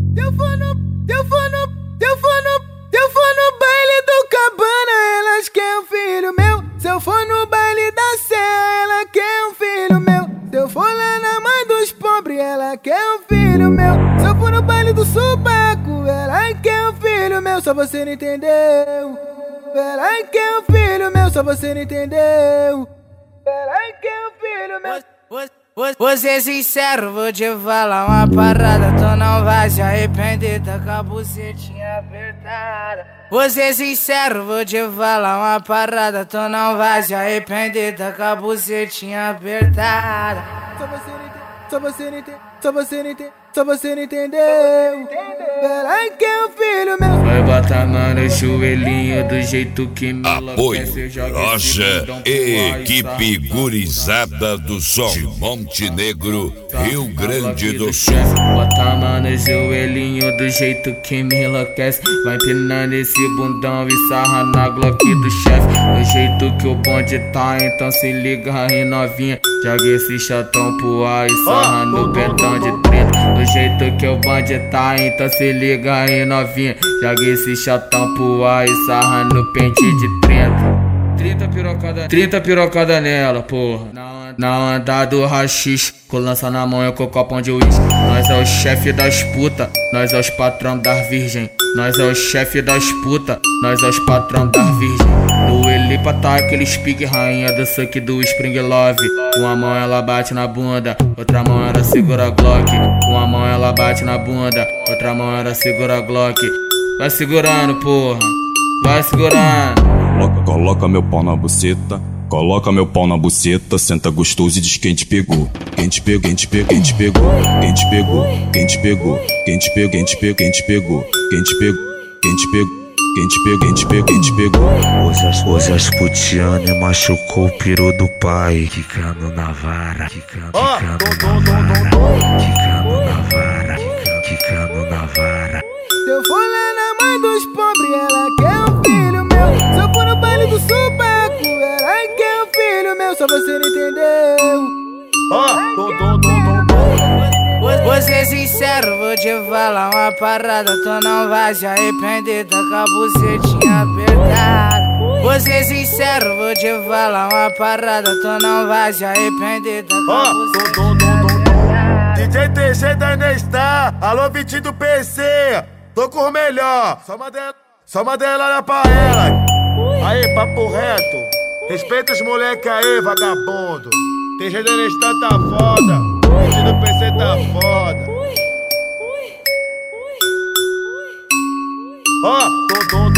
Eu for no baile do Cabana, elas querem um filho meu. Se eu for no baile da Serra, ela quer um filho meu. Se eu for lá na mãe dos pobres, ela quer um filho meu. Se eu for no baile do Subaco, ela quer um filho meu. Só você não entendeu. Ela quer um filho meu, só você não entendeu. Ela quer um filho meu. Vou ser sincero, vou te falar uma parada. Tu não vai se arrepender, tá com a bucetinha apertada. Vou ser sincero, vou te falar uma parada. Tu não vai se arrepender, tá com a bucetinha apertada. Só você não entendeu. Ela quer um filho meu. Vai botar mano no joelhinho do jeito que me Apoio Roger e equipe gurizada do som de Montenegro, Rio Grande do Sul. Bota a mão no joelhinho do jeito que me enlouquece. Vai empinando esse bundão e sarra na Glock do chefe. Do jeito que o bonde tá, então se liga aí novinha. Joga esse chatão pro ar e sarra no pentão de 30. Do jeito que o bonde tá, então se liga aí novinha. Joga esse chatão pro ar e sarra no pente de 30. 30 pirocada nela, porra. Na anda do rachixe, com lança na mão e com copão de uísque. Nós é o chefe das puta, nós é os patrão das virgem. Nós é o chefe das puta, nós é os patrão das virgem. No Elipa tá aquele speak, rainha do suck do Spring Love. Com a mão ela bate na bunda, outra mão ela segura a Glock. Com a mão ela bate na bunda, outra mão ela segura a Glock. Vai segurando, porra, vai segurando. Coloca meu pau na buceta, coloca meu pau na buceta, senta gostoso e diz quem te pegou. Quem te pegou, quem te pegou, quem te pegou, quem te pegou, quem te pegou, quem te pegou, quem te pegou, quem te pegou, quem te pegou, quem te pegou, quem te pegou, quem te pegou, quem te pegou. Hoje as putiane machucou o peru do pai. Quicando na vara, quicando na vara, quicando na vara. Se eu for lá na mãe dos pobres, ela quer um filho meu. Se eu for no baile do Subaco, ela quer um filho meu. Só você não entendeu. Vou ser sincero, vou te falar uma parada. Tu não vai se arrepender, tá com a bucetinha apertada. Vou ser sincero, vou te falar uma parada. Tu não vai se arrepender, tá com a bucetinha apertada. DJ TG da Nestar, alô Vitinho do PC. Tô com o melhor, só mandela olha pra ela. Aí, papo reto, respeita os moleque aí, vagabundo. TG da Nestar tá foda, Vitinho do PC tá foda.